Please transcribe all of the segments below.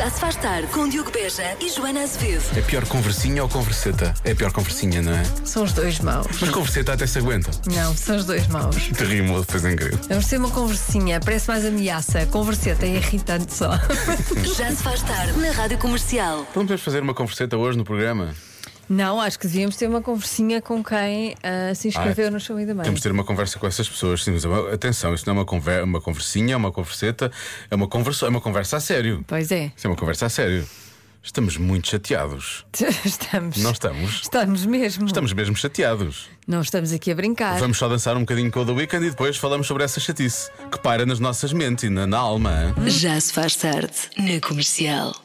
Já se faz tarde com Diogo Beja e Joana Azevedo. É pior conversinha ou converseta? É pior conversinha, não é? São os dois maus. Mas converseta até se aguenta. Não, são os dois maus. Te rimo, depois é incrível. Vamos ter uma conversinha, parece mais ameaça. Converseta é irritante só. Já se faz tarde na Rádio Comercial. Não podemos fazer uma converseta hoje no programa? Não, acho que devíamos ter uma conversinha com quem se inscreveu no Show da Mãe. Temos de ter uma conversa com essas pessoas. Sim, mas atenção, isto não é uma conversinha, é uma converseta, é uma conversa a sério. Pois é. Isso é uma conversa a sério. Estamos muito chateados. Estamos. Não estamos? Estamos mesmo. Estamos mesmo chateados. Não estamos aqui a brincar. Vamos só dançar um bocadinho com o The Weeknd e depois falamos sobre essa chatice que paira nas nossas mentes e na alma. Hein? Já se faz tarde na Comercial.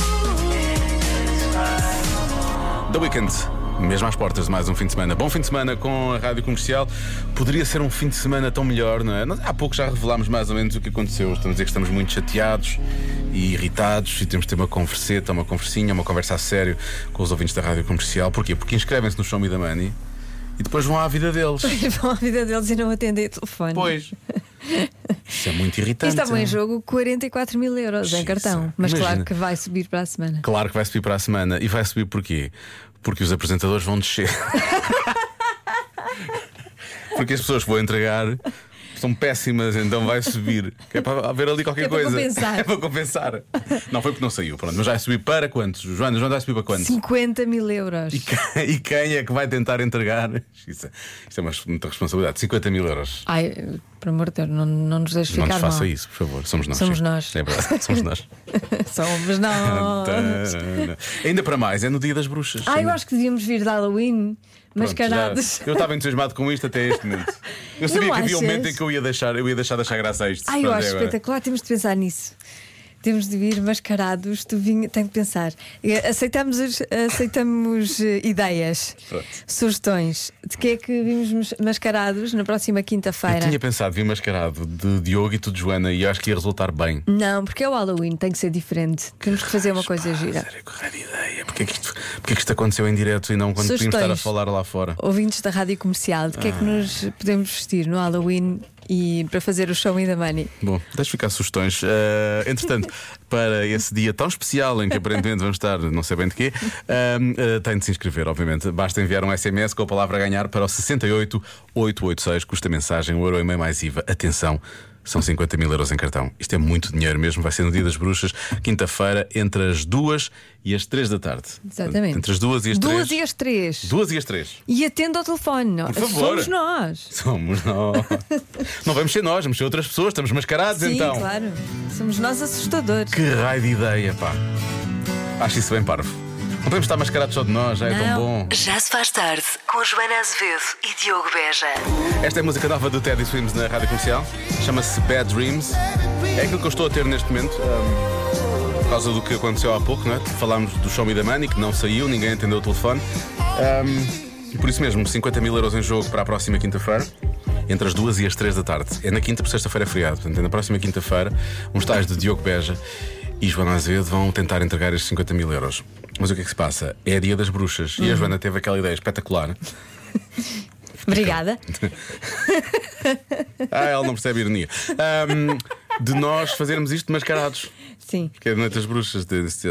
The Weeknd, mesmo às portas de mais um fim de semana. Bom fim de semana com a Rádio Comercial. Poderia ser um fim de semana tão melhor, não é? Nós, há pouco já revelámos mais ou menos o que aconteceu. Estamos a dizer que estamos muito chateados e irritados e temos de ter uma converseta, uma conversinha, uma conversa a sério com os ouvintes da Rádio Comercial. Porquê? Porque inscrevem-se no Show Me the Money e depois vão à vida deles. Vão à vida deles e não atendem o telefone. Pois. Isso é muito irritante. E estavam em jogo 44 mil euros em cartão. Mas imagina. claro que vai subir para a semana. Claro que vai subir para a semana. E vai subir porquê? Porque os apresentadores vão descer. Porque as pessoas que vão entregar são péssimas, então vai subir. Que é para haver ali qualquer coisa. Compensar. É para compensar. Não foi porque não saiu, pronto. Mas vai subir para quantos? Joana vai subir para quantos? 50 mil euros. E quem é que vai tentar entregar? Isto é muita responsabilidade. 50 mil euros. Ai, por amor de Deus, não nos deixes Não ficar nos faça mal. isso, por favor. Somos nós. Somos sim. nós. É verdade, somos nós. Somos nós. Ainda para mais, é no dia das bruxas. Eu acho que devíamos vir de Halloween mascarados. Eu estava entusiasmado com isto até este momento. Eu sabia Não que havia um achas? momento em que eu ia deixar de achar graça a isto. Eu Pronto, acho é agora. espetacular, temos de pensar nisso. Temos de vir mascarados, tenho que pensar. Aceitamos ideias, Pronto. sugestões. De que é que vimos mascarados na próxima Eu quinta-feira? tinha pensado vir mascarado de Diogo e tu de Joana e eu acho que ia resultar bem. Não, porque é o Halloween, tem que ser diferente. Temos que fazer uma coisa gira. Sério, correr ideia. Porquê que isto aconteceu em direto e não quando podíamos estar a Sugestões. falar lá fora? Ouvintes da Rádio Comercial, de que é que nos podemos vestir no Halloween e para fazer o Show Me the Money? Bom, deixa ficar sugestões. Entretanto, para esse dia tão especial em que aparentemente vamos estar, não sei bem de quê, tem de se inscrever, obviamente. Basta enviar um SMS com a palavra ganhar para o 68886, custa a mensagem, €1,5 mais IVA. Atenção, são 50 mil euros em cartão. Isto é muito dinheiro mesmo. Vai ser no dia das bruxas, quinta-feira, entre as 2 e as 3 da tarde. Exatamente. Entre as 2 e as 3. 2 e as 3. 2 e as 3. E atenda ao telefone. Por favor. Somos nós. Somos nós. Não vamos ser nós, vamos ser outras pessoas. Estamos mascarados Sim, então. claro. Somos nós assustadores. Que raio de ideia, pá. Acho isso bem parvo. Não podemos estar mascarados só de nós, já é tão Não. bom. Já se faz tarde com Joana Azevedo e Diogo Beja. Esta é a música nova do Teddy Swims na Rádio Comercial. Chama-se Bad Dreams. É aquilo que eu estou a ter neste momento. Por causa do que aconteceu há pouco, não é? Falámos do Show Me the Money, que não saiu, ninguém atendeu o telefone. E por isso mesmo, 50 mil euros em jogo para a próxima quinta-feira, entre as 2 e as 3 da tarde. É na quinta, por sexta-feira é feriado. Portanto, é na próxima quinta-feira, uns tais de Diogo Beja e Joana Azevedo vão tentar entregar estes 50 mil euros. Mas o que é que se passa? É dia das bruxas. E a Joana teve aquela ideia espetacular. Obrigada. Ela não percebe a ironia. De nós fazermos isto mascarados. Sim. Que é de Noite das Bruxas.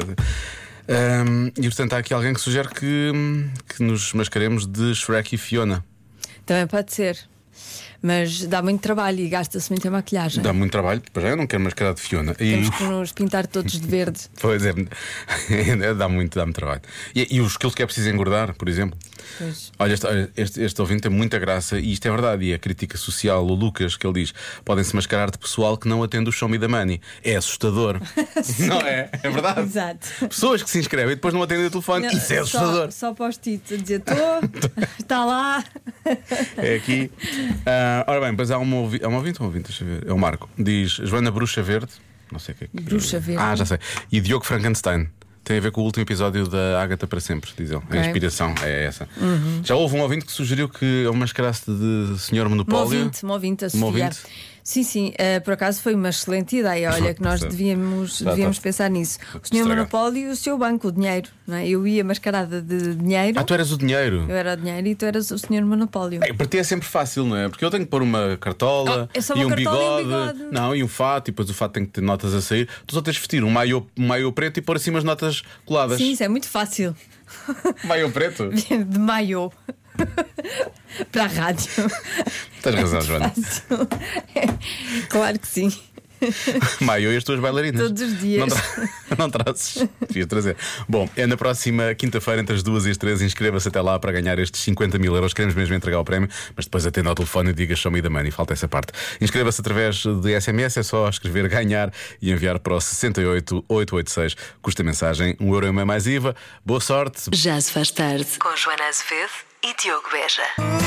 E portanto há aqui alguém que sugere que nos mascaremos de Shrek e Fiona. Também pode ser. Mas dá muito trabalho e gasta-se muita maquilhagem. Dá muito trabalho, para já eu não quero mascarar de Fiona. Temos que nos pintar todos de verde. Pois é, dá-me trabalho. E os quilos que é preciso engordar, por exemplo. Pois. Olha, este ouvinte tem muita graça. E isto é verdade, e a crítica social, o Lucas, que ele diz: podem-se mascarar de pessoal que não atende o Show Me the Money. É assustador. Não é? É verdade. Exato. Pessoas que se inscrevem e depois não atendem o telefone. Não, Isso é assustador. Só post-it a dizer estou, está lá. É aqui. Ora bem, mas há um ouvinte, deixa eu ver. É o Marco. Diz Joana Bruxa Verde. Não sei o que é que. Bruxa Verde. Já sei. E Diogo Frankenstein. Tem a ver com o último episódio da Ágata para Sempre, diz ele. A inspiração é essa. Já houve um ouvinte que sugeriu que eu mascarasse de Senhor Monopólio. Uma ouvinte, a Sofia. ouvinte? Sim, sim, por acaso foi uma excelente ideia. Olha, que nós devíamos pensar nisso. O senhor Monopólio e o seu banco, o dinheiro, não é? Eu ia mascarada de dinheiro. Tu eras o dinheiro. Eu era o dinheiro e tu eras o senhor Monopólio. Para ti é sempre fácil, não é? Porque eu tenho que pôr uma cartola, é só e uma um cartola bigode, e um bigode. Não, e um fato, e depois o fato tem que ter notas a sair. Tu só tens de vestir um maiô preto e pôr assim umas notas coladas. Sim, isso é muito fácil. Maiô preto? De maiô. Para a rádio. Tens razão, Joana. Claro que sim. Maiô e as tuas bailarinas. Todos os dias. Não trazes. Devias trazer. Bom, é na próxima quinta-feira, entre as 2 e as 3. Inscreva-se até lá para ganhar estes 50 mil euros. Queremos mesmo entregar o prémio, mas depois atenda ao telefone e diga show me the money. Falta essa parte. Inscreva-se através de SMS. É só escrever ganhar e enviar para o 68886. Custa a mensagem €1 mais IVA. Boa sorte. Já se faz tarde. Com Joana Azevedo e Diogo Beja.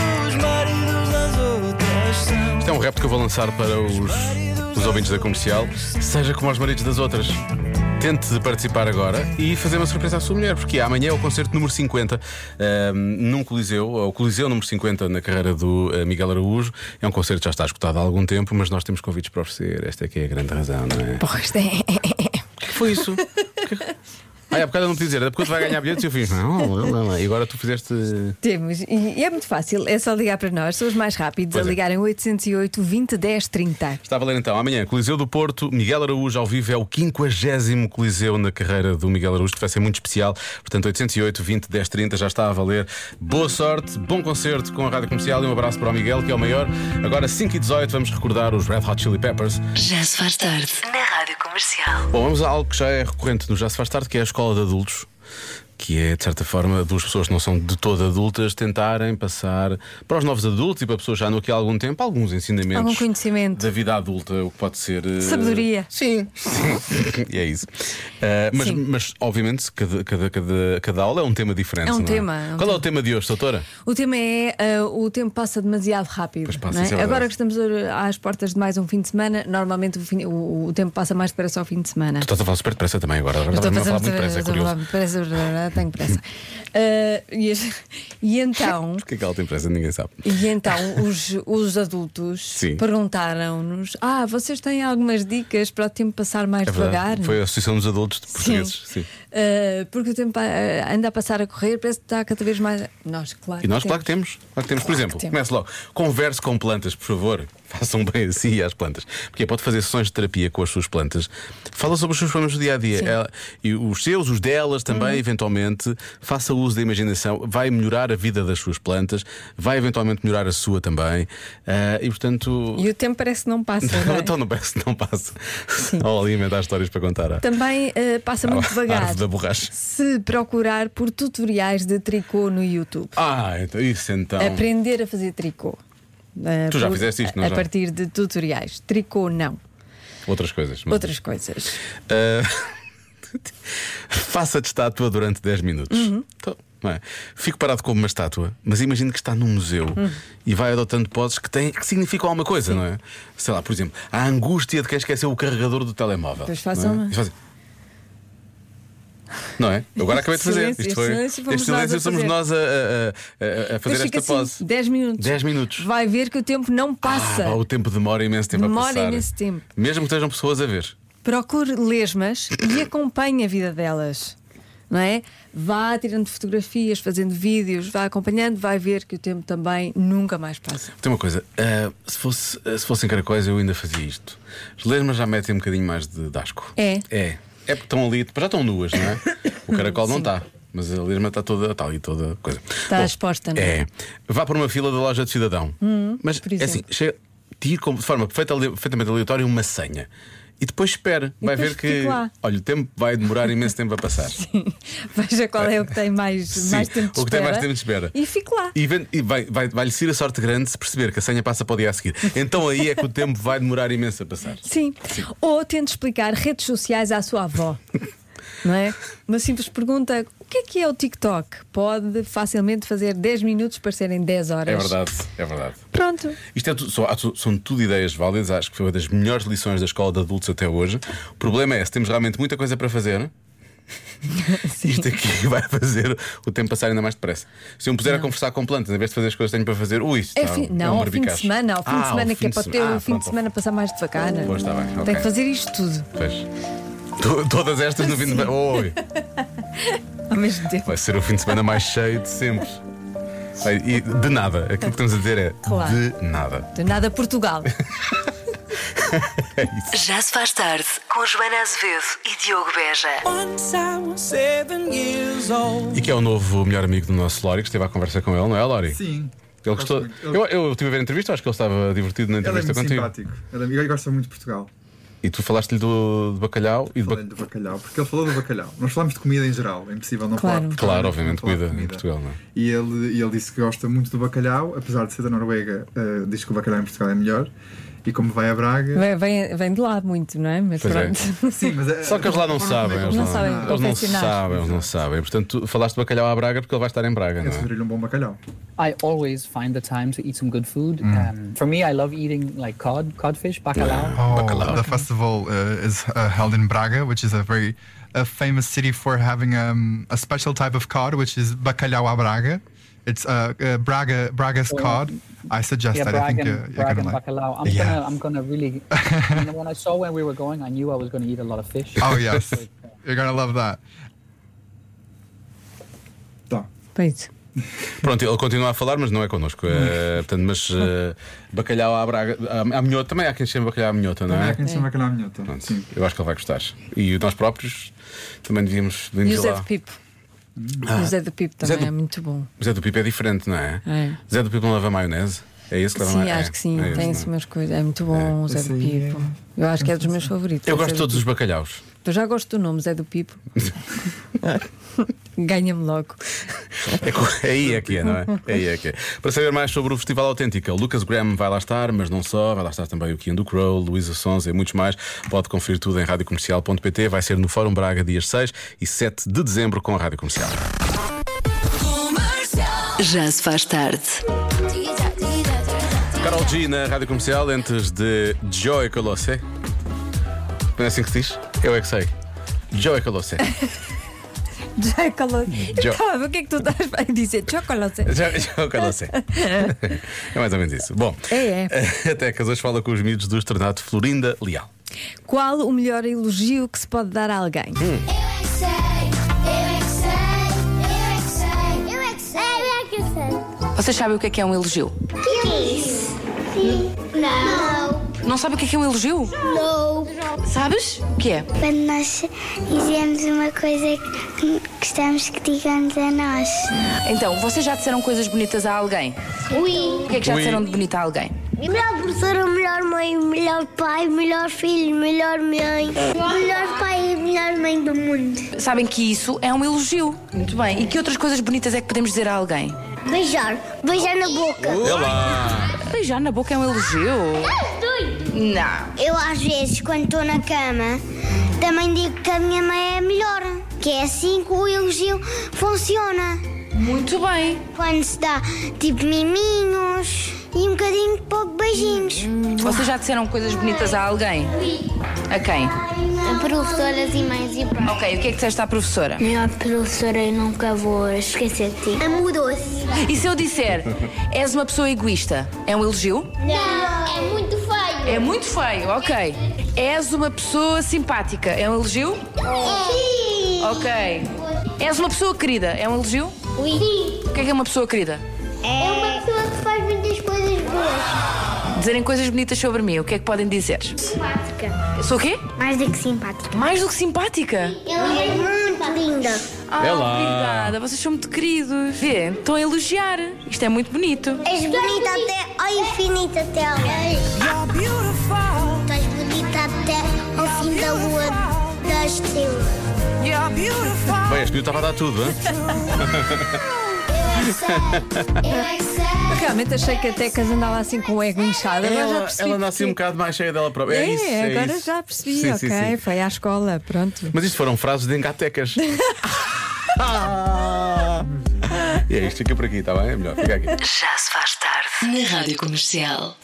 Isto é um rap que eu vou lançar para os ouvintes da Comercial. Seja como os maridos das outras. Tente participar agora e fazer uma surpresa à sua mulher, porque amanhã é o concerto número 50 num Coliseu, o Coliseu número 50 na carreira do Miguel Araújo. É um concerto que já está esgotado há algum tempo, mas nós temos convites para oferecer. Esta é que é a grande razão, não é? Porra, isto é. O que foi isso? Há bocado eu não te dizer, era porque tu vai ganhar bilhetes e eu fiz. Não. E agora tu fizeste. Temos, e é muito fácil, é só ligar para nós. São os mais rápidos a ligarem 808 20 10 30. Está a valer então. Amanhã, Coliseu do Porto, Miguel Araújo ao vivo. É o 50º Coliseu na carreira do Miguel Araújo, que vai ser muito especial. Portanto, 808 20 10 30 já está a valer. Boa sorte, bom concerto com a Rádio Comercial e um abraço para o Miguel, que é o maior. Agora, 5h18, vamos recordar os Red Hot Chili Peppers. Já se faz tarde. Na Rádio Comercial. Bom, vamos a algo que já é recorrente no Já se faz tarde, que é a escola de adultos. Que é, de certa forma, duas pessoas que não são de todo adultas tentarem passar para os novos adultos e para pessoas já andam aqui há algum tempo alguns ensinamentos, algum conhecimento da vida adulta, o que pode ser sabedoria. Sim. E é isso. Mas obviamente cada aula é um tema diferente. É um não tema. Qual é o tema de hoje, doutora? O tema é o tempo passa demasiado rápido. Pois passa, não é? isso é Agora verdade. que estamos às portas de mais um fim de semana, normalmente o tempo passa mais depressa ao fim de semana. Tu estás a falar super depressa também agora. Eu estou Estás a falar muito depressa, é curioso. Tenho pressa. E então. Porquê que ela tem pressa? Ninguém sabe. E então os adultos Sim. perguntaram-nos: vocês têm algumas dicas para o tempo passar mais É verdade. devagar? Foi a Associação dos Adultos de Portugueses. Sim. Porque o tempo anda a passar a correr, parece que está cada vez mais. Nós, claro. E nós, claro que temos. Claro que temos. Por exemplo, comece logo. Converse com plantas, por favor. Façam bem assim às plantas. Porque pode fazer sessões de terapia com as suas plantas. Fala sobre os seus problemas do dia a dia. E os seus, os delas também, eventualmente. Faça uso da imaginação. Vai melhorar a vida das suas plantas. Vai eventualmente melhorar a sua também. E portanto. E o tempo parece que não passa. Não é? Então não parece que não passa. Ou ali inventar histórias para contar. Também passa muito devagar. Árvore da borracha. Se procurar por tutoriais de tricô no YouTube. Então isso então. Aprender a fazer tricô. Tu já fizeste isto, não a já? partir de tutoriais. Tricô, não. Outras coisas. Outras coisas. Faça de estátua durante 10 minutos. Então, não é? Fico parado como uma estátua, mas imagino que está num museu e vai adotando poses que significam alguma coisa, não é? Sei lá, por exemplo, a angústia de quem esqueceu o carregador do telemóvel. Pois façam. Não é? Eu agora acabei de fazer. Este silêncio somos nós a fazer esta pose. Assim, 10 minutos. 10 minutos. Vai ver que o tempo não passa. O tempo demora imenso tempo a passar. Demora imenso tempo. Mesmo que estejam pessoas a ver. Procure lesmas e acompanhe a vida delas. Não é? Vá tirando fotografias, fazendo vídeos, vá acompanhando, vai ver que o tempo também nunca mais passa. Tem uma coisa, se fossem caracóis eu ainda fazia isto. As lesmas já metem um bocadinho mais de asco. É porque estão ali, já estão nuas, não é? O caracol não está, mas a lesma está ali toda coisa. Está exposta, não é? Vá para uma fila da loja de cidadão. Mas é assim, tire de forma perfeitamente aleatória uma senha. E depois espera, vai ver que olha, o tempo vai demorar imenso tempo a passar. Sim. Veja qual é o que tem mais tempo de espera. O que tem mais tempo de espera. E fique lá. E vai-lhe ser a sorte grande se perceber que a senha passa para o dia a seguir. Então aí é que o tempo vai demorar imenso a passar. Sim. Ou tente explicar redes sociais à sua avó. Não é? Uma simples pergunta: o que é o TikTok? Pode facilmente fazer 10 minutos parecerem 10 horas. É verdade. Pronto. Isto são tudo ideias válidas. Acho que foi uma das melhores lições da escola de adultos até hoje. O problema é, se temos realmente muita coisa para fazer, Isto aqui vai fazer o tempo passar ainda mais depressa. Se eu me puser a conversar com plantas, em vez de fazer as coisas que tenho para fazer, isto Não, ao fim de semana, que é para ter o fim de semana passar mais devagar. Pois está bem, ok. Tem que fazer isto tudo. Pois. Todas estas no fim de semana. Oi. Ao mesmo tempo. Vai ser o fim de semana mais cheio de sempre. E de nada. Aquilo que estamos a dizer é Claro. de nada. De nada Portugal. É isso. Já se faz tarde com Joana Azevedo e Diogo Beja. Once I was 7 years old. E que é o novo melhor amigo do nosso Lori, que esteve à conversa com ele, não é, Lori? Sim. Ele gostou. Gosto muito. Eu estive a ver a entrevista, acho que ele estava divertido na Ele é entrevista muito contigo. simpático. Ele gosta muito de Portugal. E tu falaste-lhe do bacalhau e Falei-lhe do bacalhau, porque ele falou do bacalhau. Nós falamos de comida em geral, é impossível não Claro. falar de Portugal, Claro, não obviamente, falar de comida em Portugal, não é? E ele disse que gosta muito do bacalhau, apesar de ser da Noruega, diz que o bacalhau em Portugal é melhor. E como vai a Braga. Vem de lá muito, não é? Mas Pois é. pronto. Sim, mas Só que eles lá não sabem. Eles Não sabem eles não confeccionar. sabem, eles não sabem. Portanto, tu falaste de bacalhau à Braga porque ele vai estar em Braga, Eu não é? sugeri-lhe um bom bacalhau. I always find the time to eat some good food. For me, I love eating like codfish, bacalhau. Bacalhau. The festival is held in Braga, which is a very famous city for having a special type of cod, which is bacalhau à Braga. It's Braga's cod. I suggest Yeah, that. I think Bragan you're gonna like. bacalao. I'm gonna really. When I saw where we were going, I knew I was gonna eat a lot of fish. Oh yes, you're gonna love that. Tá. Pois. Pronto, ele continua a falar, mas não é connosco. Portanto, mas bacalhau à Braga. À minhota, também há quem chama bacalhau à minhota, não Também é? há quem chama bacalhau à minhota. Pronto, Sim. eu acho que ele vai gostar. E nós próprios também devíamos E o Zé lá. do Pipo. O Zé do Pipo Zé também do- é muito bom. O Zé do Pipo é diferente, não é? É. Zé do Pipo não leva maionese? É isso que leva Sim, maionese? acho que sim. É isso, Tem não assim é? umas coisas. É muito bom o Zé esse do aí Pipo. Eu acho que é dos meus favoritos. Eu o Zé gosto de do todos os Pipo. bacalhaus. Eu já gosto do nome, Zé do Pipo. Ganha-me logo. Aí é que é, não é? Aí é que é. Para saber mais sobre o Festival Autêntica, Lucas Graham vai lá estar, mas não só, vai lá estar também o Kian do Crow, Luísa Sonza e muitos mais. Pode conferir tudo em radiocomercial.pt. Vai ser no Fórum Braga dias 6 e 7 de dezembro com a Rádio Comercial. Já se faz tarde. Karol G na Rádio Comercial, antes de Joey Colosse. Não é assim que se diz? Eu é que sei. Joey Colosse. Chocolate. Jo- Calma, o que é que tu estás a dizer? Chocolate. Joey Colosse. É mais ou menos isso. Bom, É. até que hoje fala com os miúdos do Estrenato Florinda Leal. Qual o melhor elogio que se pode dar a alguém? Vocês sabem o que é um elogio? Não. Não sabem o que é um elogio? Não. Sabes? O que é? Quando nós dizemos uma coisa que gostamos que digamos a nós. Então, vocês já disseram coisas bonitas a alguém? O que é que já Ui. disseram de bonita a alguém? Melhor professora, melhor mãe, melhor pai, melhor filho, melhor mãe. Melhor pai e melhor mãe do mundo. Sabem que isso é um elogio. Muito bem. E que outras coisas bonitas é que podemos dizer a alguém? Beijar. Beijar na boca. Olá! Beijar na boca é um elogio? Não. Eu às vezes, quando estou na cama, também digo que a minha mãe é melhor. Que é assim que o elogio funciona. Muito bem. Quando se dá tipo miminhos e um bocadinho de pouco beijinhos. Vocês já disseram coisas bonitas a alguém? A quem? Professoras e mães e pais. Ok, o que é que disseste à professora? Melhor professora, eu nunca vou esquecer de ti. Mudou-se. E se eu disser, és uma pessoa egoísta, é um elogio? Não, é muito feio. É muito feio, ok. És uma pessoa simpática, é um elogio? Sim. Ok. És uma pessoa querida, é um elogio? Sim. O que é uma pessoa querida? É uma pessoa que faz muitas coisas boas. Dizerem coisas bonitas sobre mim, o que é que podem dizer? Simpática. Sou o quê? Mais do que simpática. Mais do que simpática? Ela é muito linda. Obrigada, vocês são muito queridos. Vê, estão a elogiar. Isto é muito bonito. És bonita até ao infinito até ao You're beautiful. Estás bonita até ao fim da lua das estrelas. You're beautiful. Bem, este miúdo estava a dar tudo, hein? Eu é que sei. Realmente achei que a Tecas andava assim com o ego inchado. Agora já percebi. Ela anda assim um porque- bocado mais cheia dela própria. É isso. é agora isso. já percebi. Sim, Ok, sim, sim. foi à escola, pronto. Mas isto foram frases de engatecas. E é isto, fica por aqui, está bem? É melhor, fica aqui. Já se faz tarde na Rádio Comercial.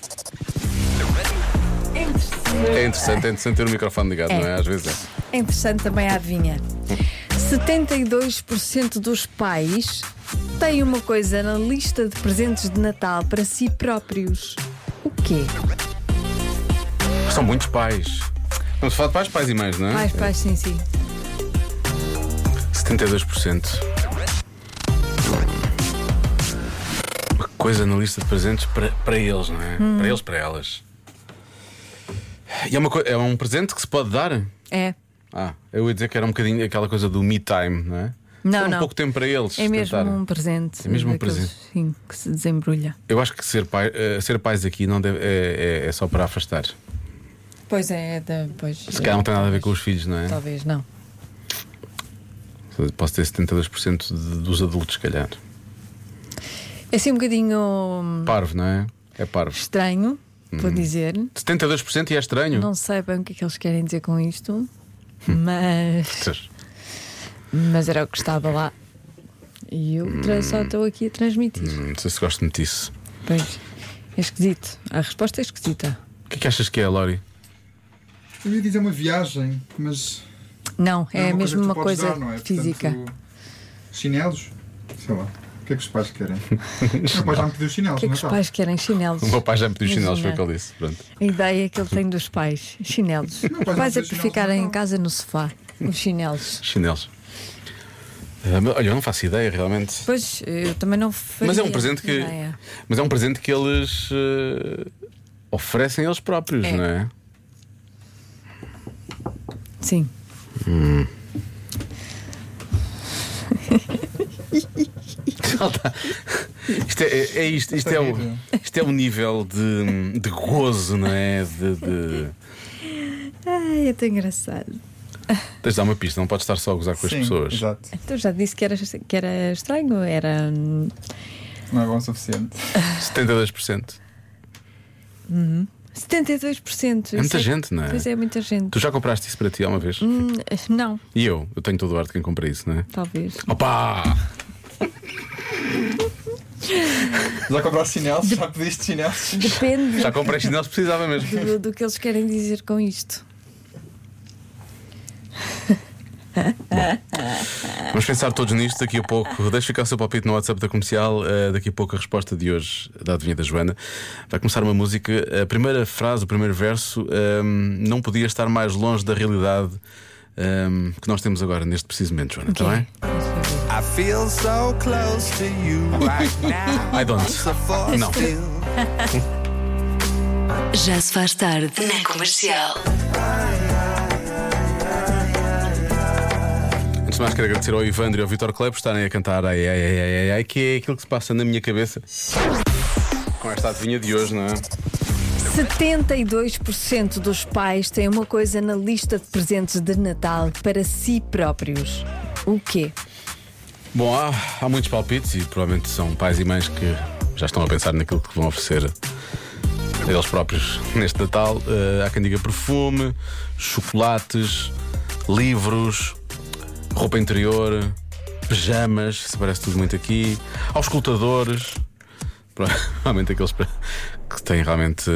É interessante ter o microfone ligado, não é? Às vezes é. É interessante também a adivinha. 72% dos pais têm uma coisa na lista de presentes de Natal para si próprios. O quê? São muitos pais. Vamos falar de pais e mães, não é? Pais, sim. 72%. Uma coisa na lista de presentes para eles, não é? Para eles, para elas. E é um presente que se pode dar? É. Eu ia dizer que era um bocadinho aquela coisa do me time, não é? Não. Um pouco tempo para eles. É mesmo tentar. um presente. É mesmo um daqueles, presente. Sim, que se desembrulha. Eu acho que ser pais aqui não deve, é só para afastar. Pois é, pois. Se calhar não tem nada a ver com os filhos, não é? Talvez não. Posso ter 72% dos adultos, se calhar. É assim um bocadinho. Parvo, não é? É parvo. Estranho, vou dizer. 72% e é estranho. Não sei bem o que é que eles querem dizer com isto, mas era o que estava lá. E eu só estou aqui a transmitir. Não sei se gosto muito disso. Pois, é esquisito. A resposta é esquisita. O que é que achas que é, Lori? Eu ia dizer uma viagem, mas. Não, é mesmo uma coisa dar, não é? física. Portanto, chinelos? Sei lá. O que é que os pais querem? O meu pai já me pediu chinelos. O que é que os pais querem? Chinelos. O meu pai já me pediu chinelos, foi o Imagina. que ele disse. Pronto. A ideia que ele tem dos pais, chinelos. Meu pai Os não pais é pediu por chinelos, ficarem não. em casa no sofá. Os chinelos. Chinelos. Olha, eu não faço ideia realmente. Pois, eu também não faria. Mas é um presente que. ideia. Mas é um presente que eles oferecem eles próprios, É. não é? Sim. Isto é o nível de gozo, não é? Ai, é tão engraçado. Tens de dar uma pista, não podes estar só a gozar com as Sim, pessoas. Exato. Então já disse que era estranho, era. Não é bom o suficiente. 72%. 72%. É muita gente, não é? Pois é, muita gente. Tu já compraste isso para ti alguma vez? Não, E eu tenho todo o ar de quem compra isso, não é? talvez. Opa! Já compraste chinelos? Já pediste chinelos? Depende Já comprei chinelos, precisava mesmo. do que eles querem dizer com isto. Vamos pensar todos nisto daqui a pouco. Deixa ficar o seu palpite no WhatsApp da Comercial. Daqui a pouco a resposta de hoje da adivinha da Joana. Vai começar uma música. A primeira frase, o primeiro verso não podia estar mais longe da realidade que nós temos agora, neste preciso momento, Joana. Está bem? I feel so close to you right now. I don't. Não. Já se faz tarde na Comercial. Antes de mais, quero agradecer ao Ivandro e ao Vitor Kleber por estarem a cantar ai, que é aquilo que se passa na minha cabeça com esta adivinha de hoje, não é? 72% dos pais têm uma coisa na lista de presentes de Natal para si próprios. O quê? Bom, há muitos palpites e provavelmente são pais e mães que já estão a pensar naquilo que vão oferecer a eles próprios neste Natal. Há quem diga perfume, chocolates, livros, roupa interior, pijamas, isso parece tudo muito aqui. Aos escutadores, provavelmente aqueles que têm realmente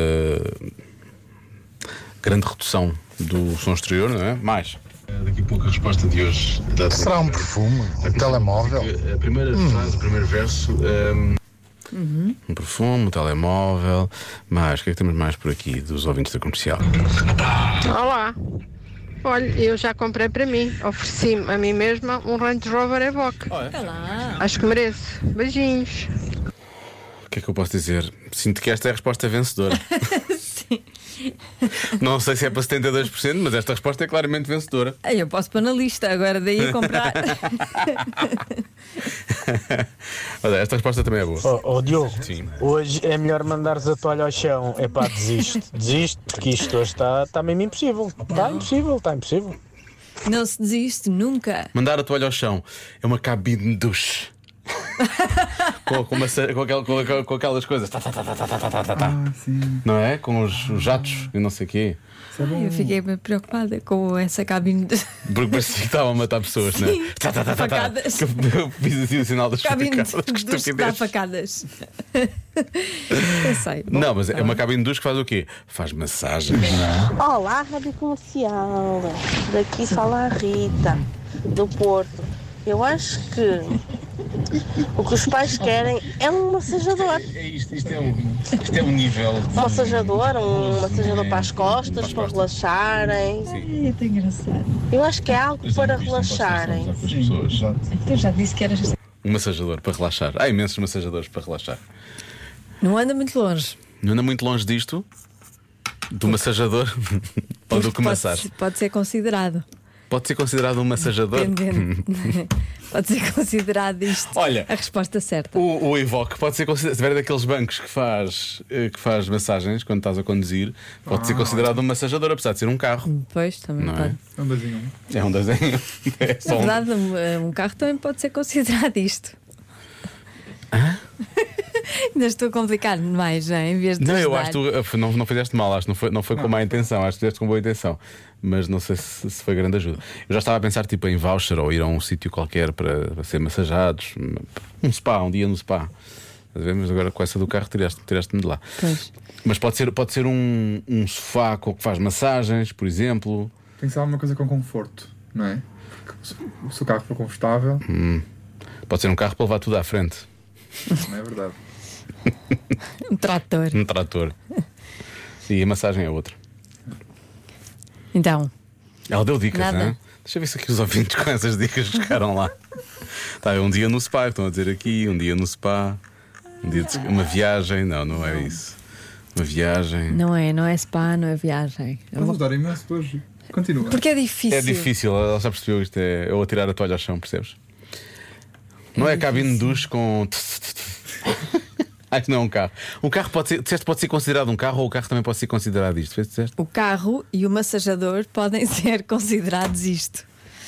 grande redução do som exterior, não é? Mais. Daqui a pouco a resposta de hoje. Será um perfume? Um telemóvel? A primeira frase, o primeiro verso. Um perfume, um telemóvel. Mas o que é que temos mais por aqui dos ouvintes da Comercial? Olá, olha, eu já comprei para mim, ofereci-me a mim mesma um Range Rover Evoque. Acho que mereço. Beijinhos. O que é que eu posso dizer? Sinto que esta é a resposta vencedora. Sim. Não sei se é para 72%, mas esta resposta é claramente vencedora. Eu posso pôr na lista, agora daí a comprar. Olha, esta resposta também é boa. Oh, Diogo, Sim. hoje é melhor mandares a toalha ao chão. É pá, desiste, porque isto hoje está mesmo impossível. Está impossível. Não se desiste nunca. Mandar a toalha ao chão é uma cabine de duche. com aquelas coisas. Não é? Com os jatos e não sei o quê. Eu fiquei bem preocupada com essa cabine de... Porque parecia que estavam a matar pessoas, não é? facadas. Eu fiz assim o sinal das cabine facadas. Que de estupidez. facadas. Não sei. Não, mas é uma cabine de duche que faz o quê? Faz massagens. Olá, Rádio Comercial. Daqui fala a Rita, do Porto. Eu acho que o que os pais querem é um massajador. Isto é um nível. Um massajador para as costas, para relaxarem. Ai, é engraçado. Eu acho que é algo para relaxarem. Eu já disse que eras. Um massajador para relaxar. Há imensos massajadores para relaxar. Não anda muito longe. Não anda muito longe disto? Do massajador? Ou do que massagem? Pode ser considerado. Pode ser considerado um massajador? Dependendo. Pode ser considerado isto. Olha, a resposta certa. O Evoque pode ser considerado. Se tiver daqueles bancos que faz massagens quando estás a conduzir, pode ser considerado um massajador, apesar de ser um carro. Pois, também não pode. É um desenho. É um desenho. Na verdade, um carro também pode ser considerado isto. Ainda estou a complicar mais, em vez de. Não, eu acho que tu não fizeste mal, acho que não foi com má intenção, acho que fizeste com boa intenção. Mas não sei se foi grande ajuda. Eu já estava a pensar tipo em voucher ou ir a um sítio qualquer para ser massajados. Um spa, um dia no spa. Mas agora com essa do carro tiraste-me de lá. Pois. Mas pode ser um sofá com que faz massagens, por exemplo. Tem que ser alguma coisa com conforto, não é? Porque se o carro for confortável. Pode ser um carro para levar tudo à frente. Não é verdade. Um trator. Um trator. E a massagem é outra. Então. Ela deu dicas, nada. não é? Deixa eu ver se aqui os ouvintes com essas dicas chegaram lá. Tá, um dia no spa, estão a dizer aqui, um dia no spa, um dia uma viagem. Não é isso. Uma viagem. Não é spa, não é viagem. Vamos dar imenso hoje. Continua. Porque é difícil. É difícil, ela já percebeu isto, é eu atirar a toalha ao chão, percebes? Não é cabine de duche com. Acho que não é um carro. Um carro pode ser considerado um carro, ou o carro também pode ser considerado isto. O carro e o massajador podem ser considerados isto.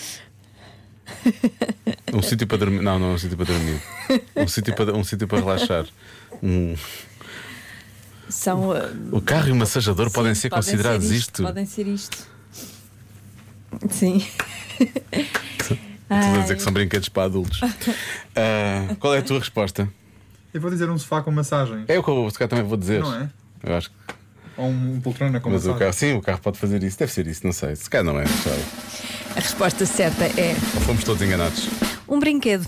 Um sítio para dormir. Não é um sítio para dormir. Um sítio para relaxar. São, o carro e o massajador sim, podem ser considerados isto. Podem ser isto. Sim. Estou a dizer que são brinquedos para adultos. Qual é a tua resposta? Eu vou dizer um sofá com massagem. É o que eu também vou dizer. Não é? Eu acho que. Ou um poltrona com mas massagem. o carro pode fazer isso. Deve ser isso, não sei. Se calhar não é. Sabe? A resposta certa é. Ou fomos todos enganados? Um brinquedo.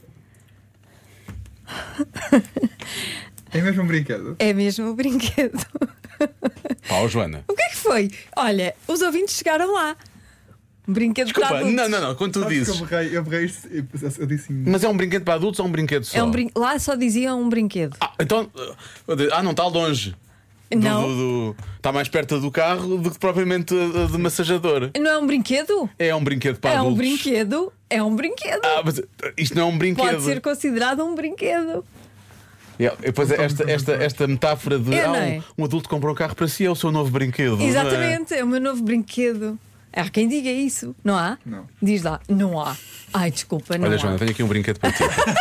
É mesmo um brinquedo? É mesmo um brinquedo. Pau, Joana. O que é que foi? Olha, os ouvintes chegaram lá. Um brinquedo Desculpa, para adultos. não, quando tu dizes. Eu berrei isto, eu disse. Mas é um brinquedo para adultos ou um brinquedo só? Lá só diziam um brinquedo. Então. Não está longe. Não. Está mais perto do carro do que propriamente do massajador. Não é um brinquedo? É um brinquedo para adultos. É um brinquedo. Mas isto não é um brinquedo. Pode ser considerado um brinquedo. Depois esta metáfora de um adulto compra um carro para si, é o seu novo brinquedo. Exatamente, é o meu novo brinquedo. Há quem diga isso, não há? Não. Diz lá, não há. Ai, desculpa, não Olha, há. Joana, tenho aqui um brinquedo para ti.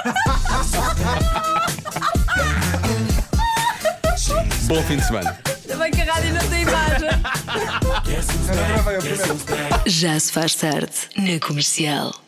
Bom fim de semana. Ainda bem que a rádio não tem imagem. Já se faz tarde na Comercial.